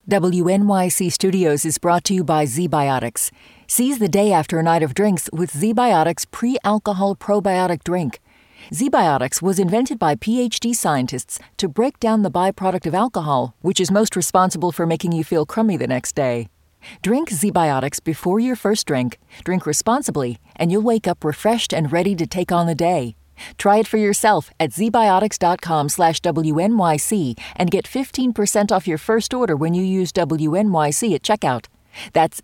WNYC Studios is brought to you by ZBiotics. Seize the day after a night of drinks with ZBiotics pre-alcohol probiotic drink. ZBiotics was invented by PhD scientists to break down the byproduct of alcohol, which is most responsible for making you feel crummy the next day. Drink ZBiotics before your first drink, drink responsibly, and you'll wake up refreshed and ready to take on the day. Try it for yourself at zbiotics.com/WNYC and get 15% off your first order when you use WNYC at checkout. That's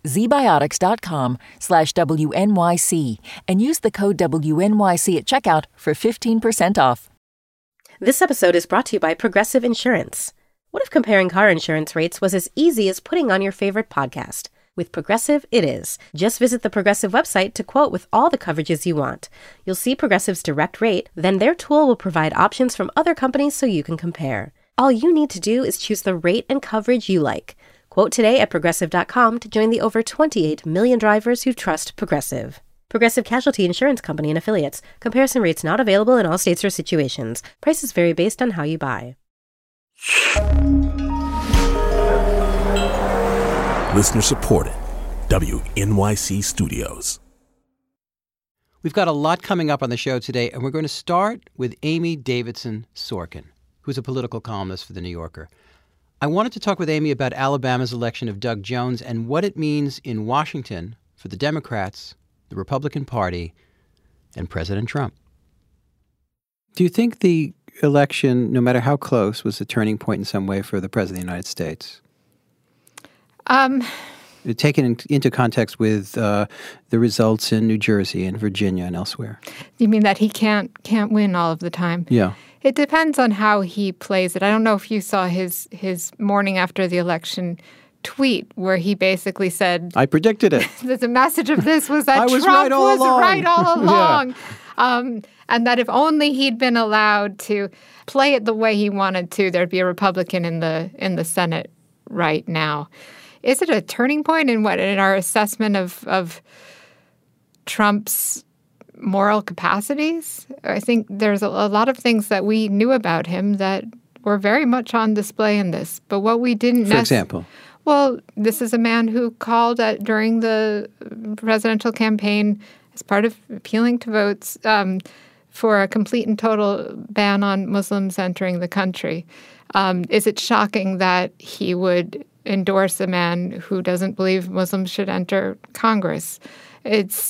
zbiotics.com/WNYC and use the code WNYC at checkout for 15% off. This episode is brought to you by Progressive Insurance. What if comparing car insurance rates was as easy as putting on your favorite podcast? With Progressive, it is. Just visit the Progressive website to quote with all the coverages you want. You'll see Progressive's direct rate, then their tool will provide options from other companies so you can compare. All you need to do is choose the rate and coverage you like. Quote today at Progressive.com to join the over 28 million drivers who trust Progressive. Progressive Casualty Insurance Company and Affiliates. Comparison rates not available in all states or situations. Prices vary based on how you buy. Listener supported. WNYC Studios. We've got a lot coming up on the show today, and we're going to start with Amy Davidson Sorkin, who's a political columnist for The New Yorker. I wanted to talk with Amy about Alabama's election of Doug Jones and what it means in Washington for the Democrats, the Republican Party, and President Trump. Do you think the election, no matter how close, was a turning point in some way for the President of the United States? Taken into context with the results in New Jersey and Virginia and elsewhere. You mean that he can't win all of the time? Yeah. It depends on how he plays it. I don't know if you saw his morning after the election tweet where he basically said, I predicted it. The message of this was that I was Trump right all was along. right all along. Yeah. And that if only he'd been allowed to play it the way he wanted to, there'd be a Republican in the Senate right now. Is it a turning point in our assessment of Trump's moral capacities? I think there's a lot of things that we knew about him that were very much on display in this. But what we didn't For example? Well, this is a man who called during the presidential campaign as part of appealing to votes for a complete and total ban on Muslims entering the country. Is it shocking that he would endorse a man who doesn't believe Muslims should enter Congress? There's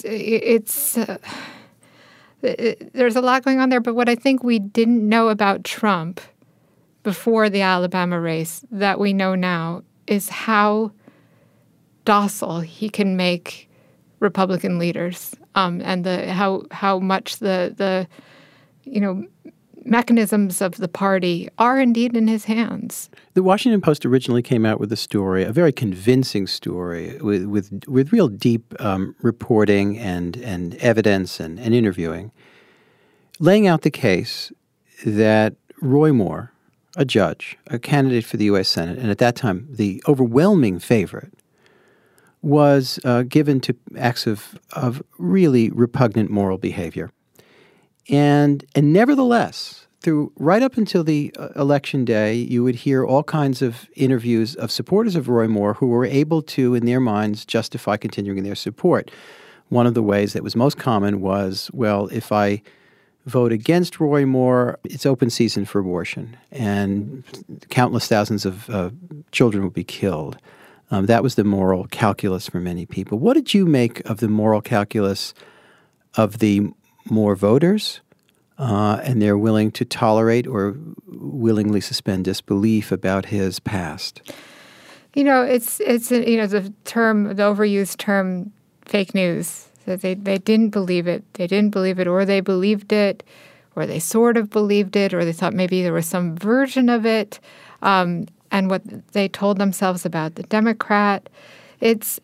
a lot going on there, but what I think we didn't know about Trump before the Alabama race that we know now is how docile he can make Republican leaders, and how much the mechanisms of the party are indeed in his hands. The Washington Post originally came out with a story, a very convincing story with real deep reporting and evidence and interviewing, laying out the case that Roy Moore, a judge, a candidate for the U.S. Senate, and at that time the overwhelming favorite, was given to acts of really repugnant moral behavior. And nevertheless, right up until the election day, you would hear all kinds of interviews of supporters of Roy Moore who were able to, in their minds, justify continuing their support. One of the ways that was most common was, well, if I vote against Roy Moore, it's open season for abortion, and countless thousands of children will be killed. That was the moral calculus for many people. What did you make of the moral calculus of the Moore voters, and they're willing to tolerate or willingly suspend disbelief about his past? It's the overused term fake news. That they didn't believe it. They didn't believe it, or they believed it, or they sort of believed it, or they thought maybe there was some version of it. And what they told themselves about the Democrat, it's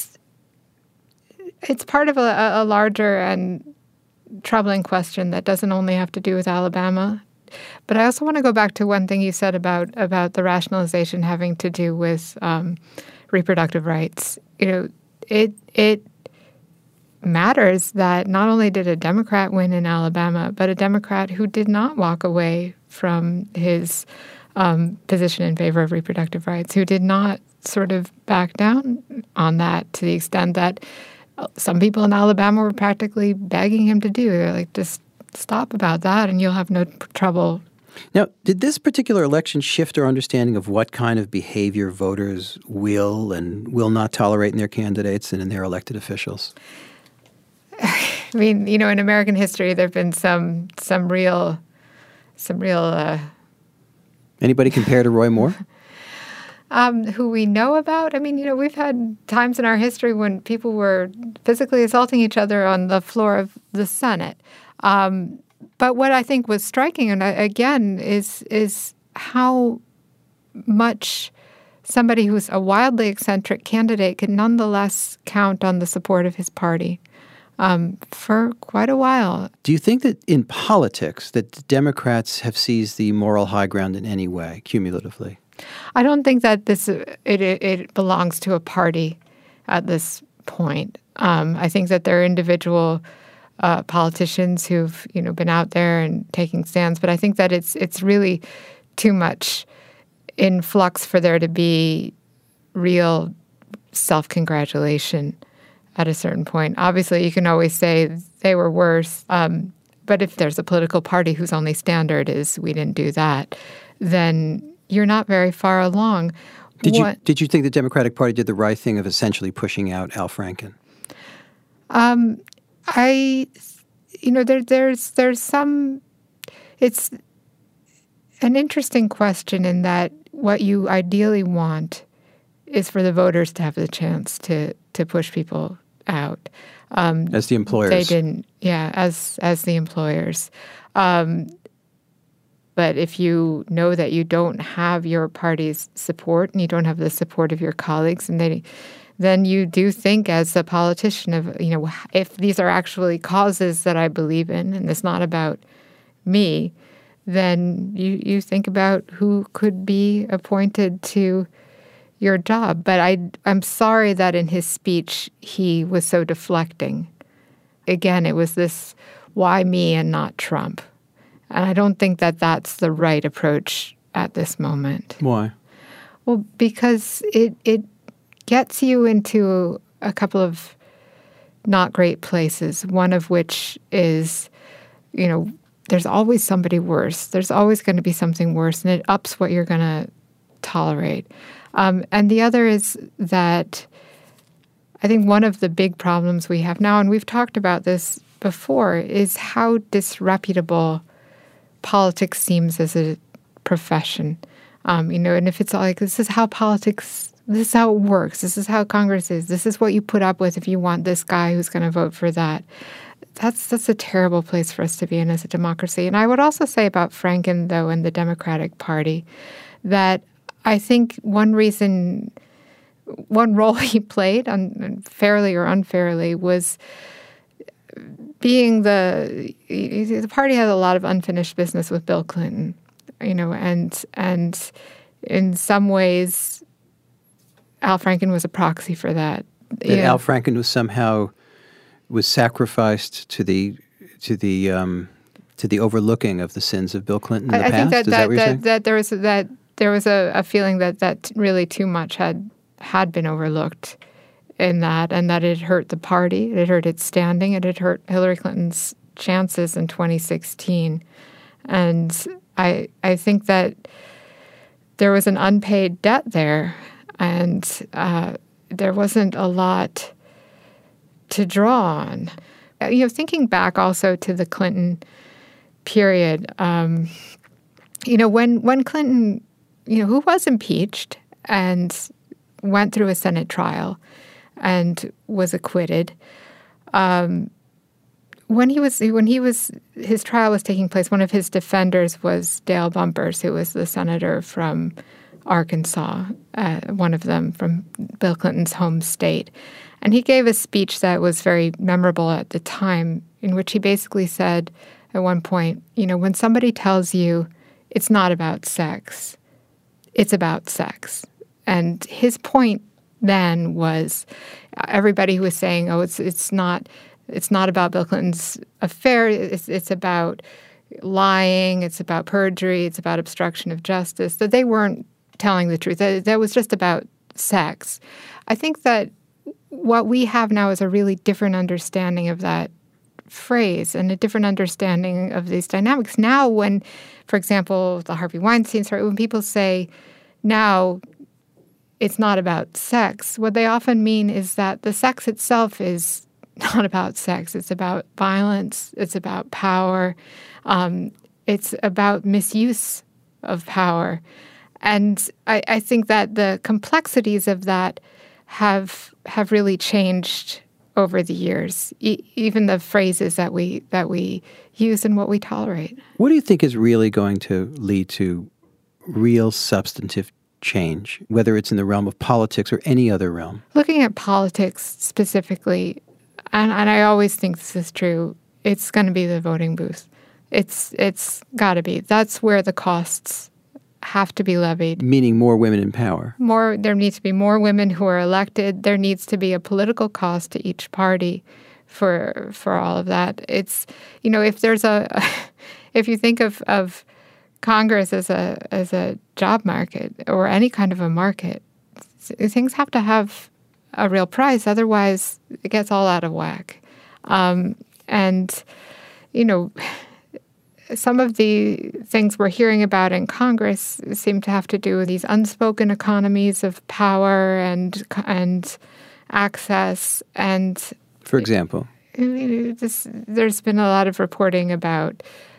part of a larger and troubling question that doesn't only have to do with Alabama. But I also want to go back to one thing you said about the rationalization having to do with reproductive rights. It matters that not only did a Democrat win in Alabama, but a Democrat who did not walk away from his position in favor of reproductive rights, who did not sort of back down on that to the extent that some people in Alabama were practically begging him to do. They're like, just stop about that and you'll have no trouble. Now, did this particular election shift our understanding of what kind of behavior voters will and will not tolerate in their candidates and in their elected officials? I mean, in American history, there have been some real. Anybody compare to Roy Moore? Who we know about? I mean, we've had times in our history when people were physically assaulting each other on the floor of the Senate. But what I think was striking, and again, is how much somebody who's a wildly eccentric candidate can nonetheless count on the support of his party for quite a while. Do you think that in politics that Democrats have seized the moral high ground in any way, cumulatively? I don't think that it belongs to a party at this point. I think that there are individual politicians who've been out there and taking stands, but I think that it's really too much in flux for there to be real self-congratulation at a certain point. Obviously, you can always say they were worse, but if there's a political party whose only standard is we didn't do that, then you're not very far along. Did you think the Democratic Party did the right thing of essentially pushing out Al Franken? There's some. It's an interesting question in that what you ideally want is for the voters to have the chance to push people out. As the employers. They didn't, as the employers. But if you know that you don't have your party's support and you don't have the support of your colleagues, and then you do think as a politician of, if these are actually causes that I believe in and it's not about me, then you think about who could be appointed to your job. But I'm sorry that in his speech he was so deflecting. Again, it was this, why me and not Trump? And I don't think that that's the right approach at this moment. Why? Well, because it gets you into a couple of not great places, one of which is, there's always somebody worse. There's always going to be something worse, and it ups what you're going to tolerate. And the other is that I think one of the big problems we have now, and we've talked about this before, is how disreputable politics seems as a profession. And if it's like, this is how it works, this is how Congress is, this is what you put up with if you want this guy who's going to vote for that. That's a terrible place for us to be in as a democracy. And I would also say about Franken, though, and the Democratic Party, that I think one role he played, fairly or unfairly, was being the party had a lot of unfinished business with Bill Clinton, and in some ways, Al Franken was a proxy for that. Al Franken was sacrificed to the overlooking of the sins of Bill Clinton in the past. I think Is that what you're saying? There was a feeling that really too much had been overlooked in that, and that it hurt the party, it hurt its standing, it had hurt Hillary Clinton's chances in 2016. And I think that there was an unpaid debt there, and there wasn't a lot to draw on. Thinking back also to the Clinton period, when Clinton, who was impeached and went through a Senate trial and was acquitted, when his trial was taking place, one of his defenders was Dale Bumpers, who was the senator from Arkansas, one of them from Bill Clinton's home state. And he gave a speech that was very memorable at the time, in which he basically said at one point, when somebody tells you it's not about sex, it's about sex. And his point then was everybody who was saying, it's not about Bill Clinton's affair, it's about lying, it's about perjury, it's about obstruction of justice, that they weren't telling the truth. That was just about sex. I think that what we have now is a really different understanding of that phrase and a different understanding of these dynamics. Now when, for example, the Harvey Weinstein story, when people say now it's not about sex, what they often mean is that the sex itself is not about sex. It's about violence. It's about power. It's about misuse of power. And I think that the complexities of that have really changed over the years, even the phrases that we use and what we tolerate. What do you think is really going to lead to real substantive change, whether it's in the realm of politics or any other realm? Looking at politics specifically, and I always think this is true, it's going to be the voting booth. It's got to be. That's where the costs have to be levied. Meaning more women in power. There needs to be more women who are elected. There needs to be a political cost to each party for all of that. It's, if there's if you think of Congress as a job market or any kind of a market, things have to have a real price. Otherwise, it gets all out of whack. Some of the things we're hearing about in Congress seem to have to do with these unspoken economies of power and access. And for example, there's been a lot of reporting about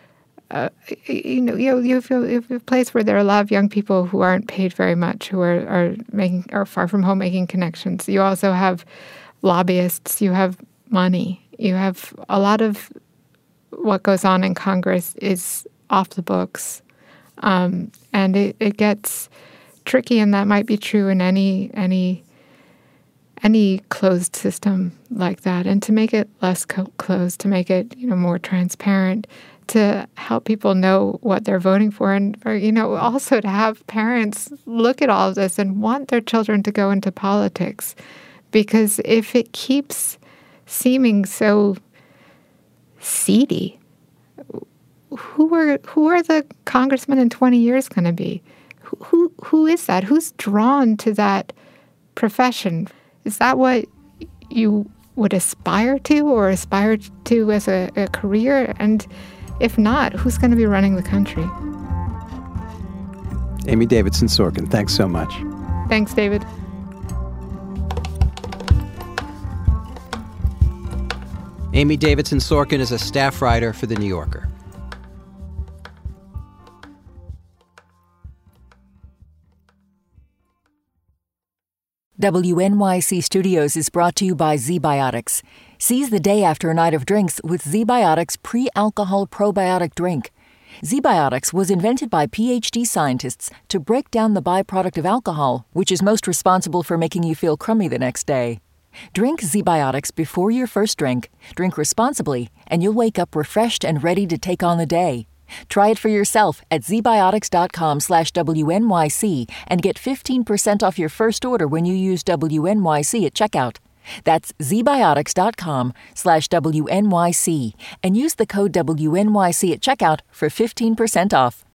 you have a place where there are a lot of young people who aren't paid very much, who are far from home making connections. You also have lobbyists. You have money. You have a lot of what goes on in Congress is off the books. And it gets tricky, and that might be true in any closed system like that. And to make it less closed, to make it more transparent, to help people know what they're voting for, and also to have parents look at all of this and want their children to go into politics. Because if it keeps seeming so seedy, who are the congressmen in 20 years going to be? Who is that? Who's drawn to that profession? Is that what you would aspire to or aspire to as a career? And if not, who's going to be running the country? Amy Davidson Sorkin, thanks so much. Thanks, David. Amy Davidson Sorkin is a staff writer for The New Yorker. WNYC Studios is brought to you by ZBiotics. Seize the day after a night of drinks with ZBiotics pre-alcohol probiotic drink. ZBiotics was invented by PhD scientists to break down the byproduct of alcohol, which is most responsible for making you feel crummy the next day. Drink ZBiotics before your first drink, drink responsibly, and you'll wake up refreshed and ready to take on the day. Try it for yourself at zbiotics.com/WNYC and get 15% off your first order when you use WNYC at checkout. That's zbiotics.com/WNYC and use the code WNYC at checkout for 15% off.